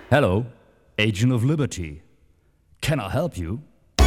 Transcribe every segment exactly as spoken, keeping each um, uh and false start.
Hello, Agent of Liberty. Can I help you?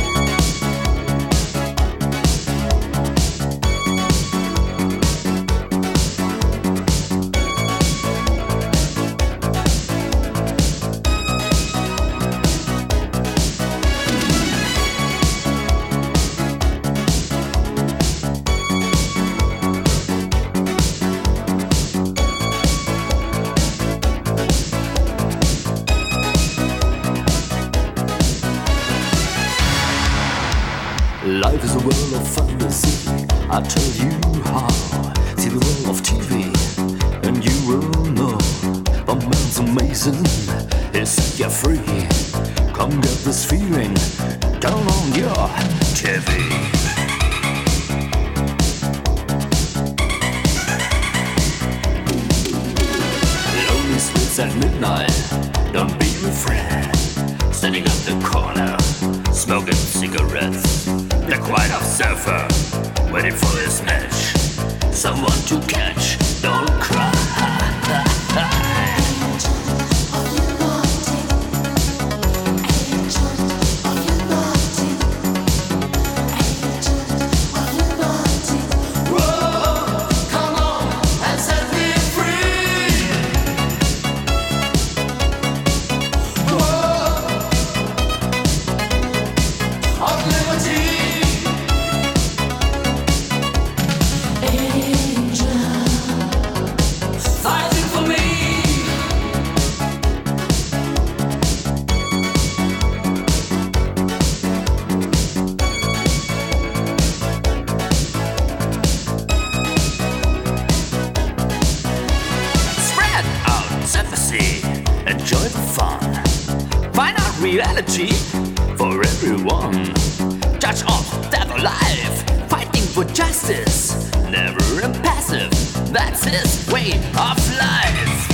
Life is a world of fantasy, I tell you how. See the world of T V, and you will know. The man's amazing, he'll set you free. Come get this feeling, turn on your T V. Lonely streets at midnight, don't be afraid. Standing at the corner, smoking cigarettes. The quiet observer, waiting for his match. Someone to catch, don't cry. Enjoy the fun. Find out reality for everyone. Judge of death or life, fighting for justice. Never impassive, that's his way of life.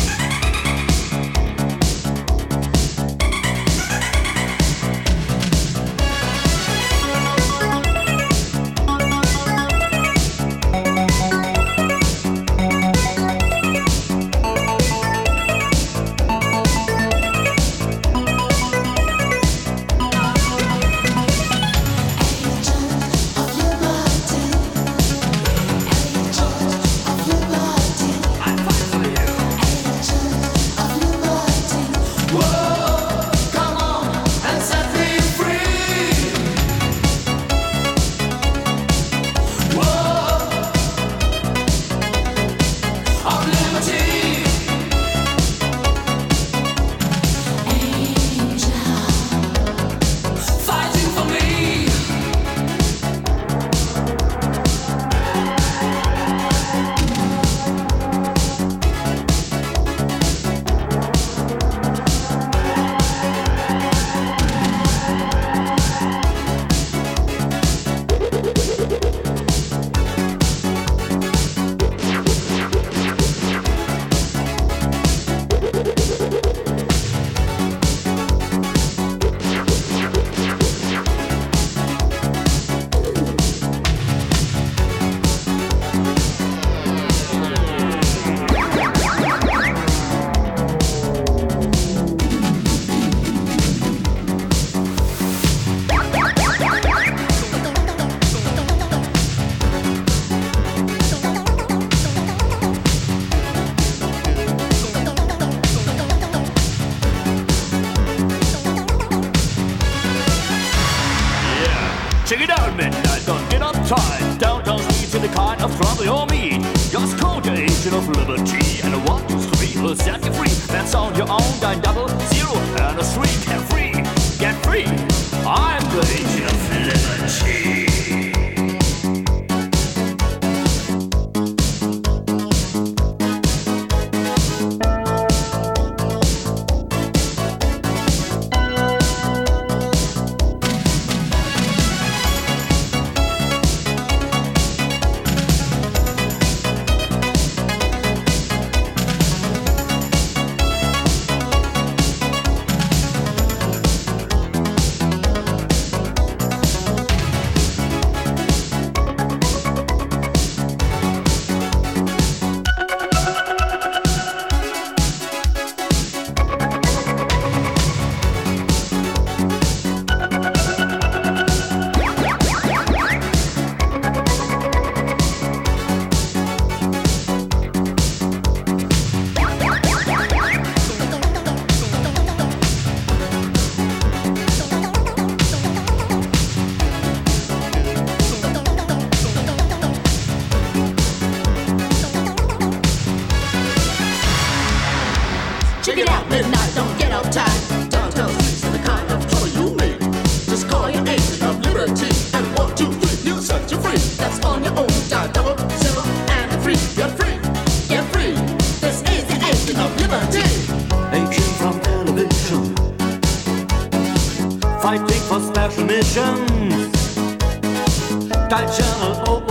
Check it out, midnight, don't get uptight. Downtown streets in the kind of trouble you'll meet. Just call the Agent of Liberty, and a one, two, three will set you free. That's on your own, dine double, zero, and a three. Get free, get free. I'm the Agent of Liberty. check it out, midnight, don't get uptight. Downtown streets are the kind of trouble you need. Just call your agent of liberty, and one, two, three, you'll set you free. That's on your own, dial double zero and free. Get free, get free. This is the agent of liberty. Agent from television, fighting for special missions. Dial channel oh